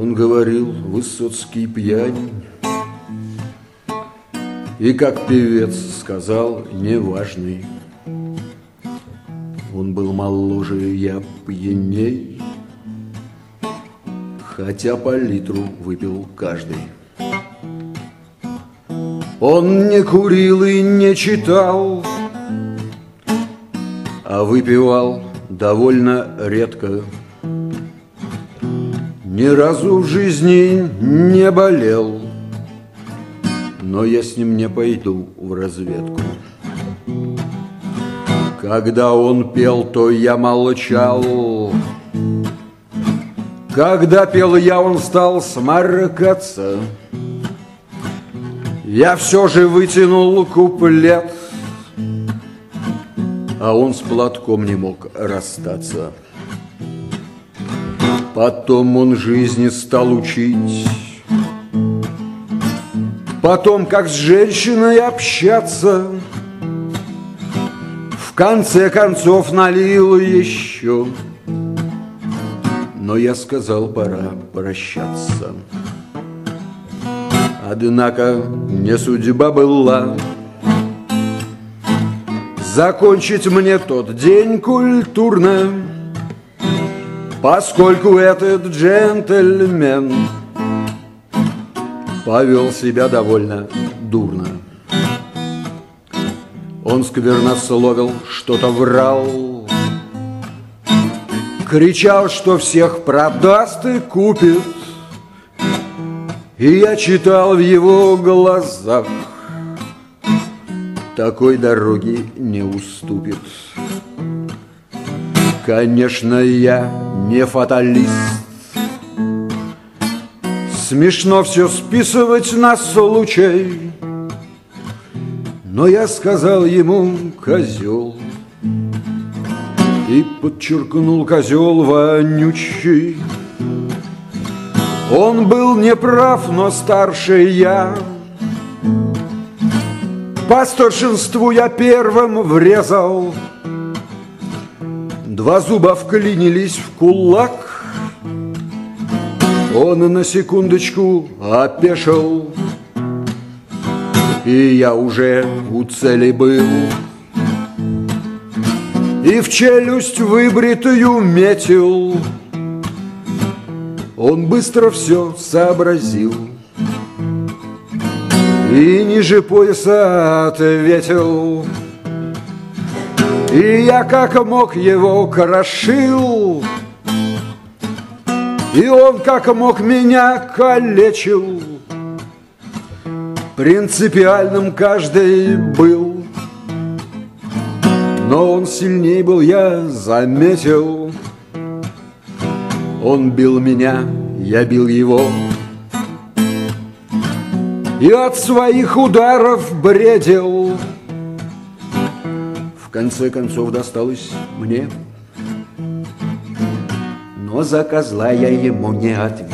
Он говорил, Высоцкий пьянь, и как певец сказал, неважный. Он был моложе, я пьяней, хотя по литру выпил каждый. Он не курил и не читал, а выпивал довольно редко. Ни разу в жизни не болел, но я с ним не пойду в разведку. Когда он пел, то я молчал. Когда пел я, он стал сморкаться. Я все же вытянул куплет, а он с платком не мог расстаться. Потом он жизни стал учить, потом как с женщиной общаться. В конце концов налил еще, но я сказал, пора прощаться. Однако не судьба была закончить мне тот день культурно, поскольку этот джентльмен повел себя довольно дурно. Он сквернословил, что-то врал, кричал, что всех продаст и купит. И я читал в его глазах, такой дороги не уступит. Конечно, я не фаталист, смешно все списывать на случай, но я сказал ему козел и подчеркнул козел вонючий. Он был неправ, но старше я. По старшинству я первым врезал. Два зуба вклинились в кулак. Он на секундочку опешил, и я уже у цели был. И в челюсть выбритую метил. Он быстро все сообразил и ниже пояса ответил. И я как мог его крошил, и он как мог меня калечил. Принципиальным каждый был, но он сильней был, я заметил. Он бил меня, я бил его, и от своих ударов бредил. В конце концов досталось мне, но за козла я ему не ответил.